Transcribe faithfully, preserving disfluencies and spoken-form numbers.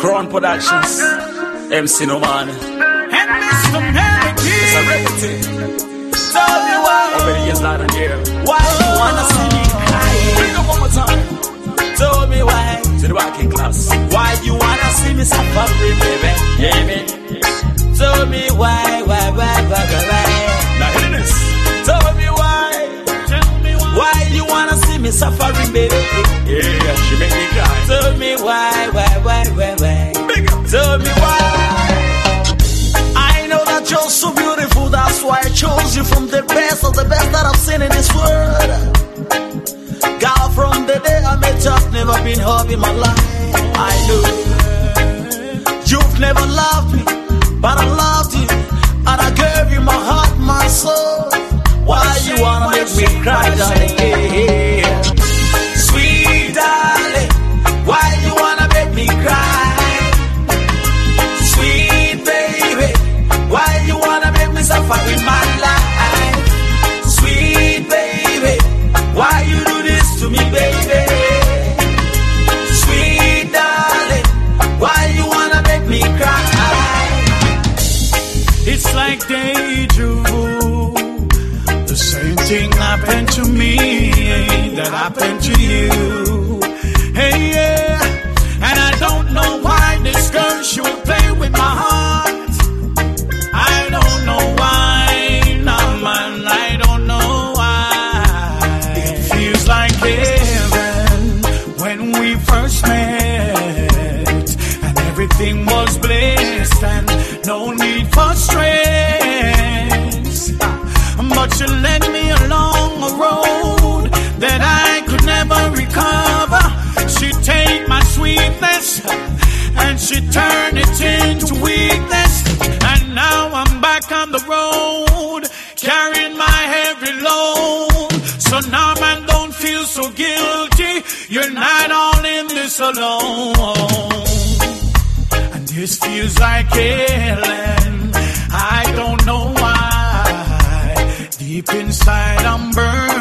Crown Productions, M C No Man, and Mister Melody. It's a repetitive. Tell me why. Over the years, loud and dear. Why you wanna see me crying? Bring it one more time. Tell me why. To the working class. Why you wanna see me suffering, baby? Yeah, me. Tell me why, why, why, why, why? Now hear this. Tell me why. Tell me why. Why you wanna see me suffering, baby? Yeah, she make me cry. Tell me why, why, why, why, why? Big up. Tell me why. I know that you're so beautiful, that's why I chose you from the best of the best that I've seen in this world. Girl, from the day I met you, I've never been happy in my life. I know you've never loved me, but I loved you, and I gave you my heart, my soul. Why you wanna make me cry, darling? Yeah. Sweet darling, why you wanna make me cry? Sweet baby, why you wanna make me suffer in my life? Sweet baby, why you do this to me, baby? Sweet darling, why you wanna make me cry? It's like deja vu. The same thing happened to me that happened to you. Hey, yeah. And I don't know why this girl, she will play with my heart. I don't know why, no man, I don't know why. It feels like heaven when we first met, and everything was blessed and no need for stress. But you led me along a road that I could never recover. She take my sweetness and she turned it into weakness. And now I'm back on the road, carrying my heavy load. So now man, don't feel so guilty. You're not all in this alone. And this feels like heaven. I don't know why. Deep inside I'm burning.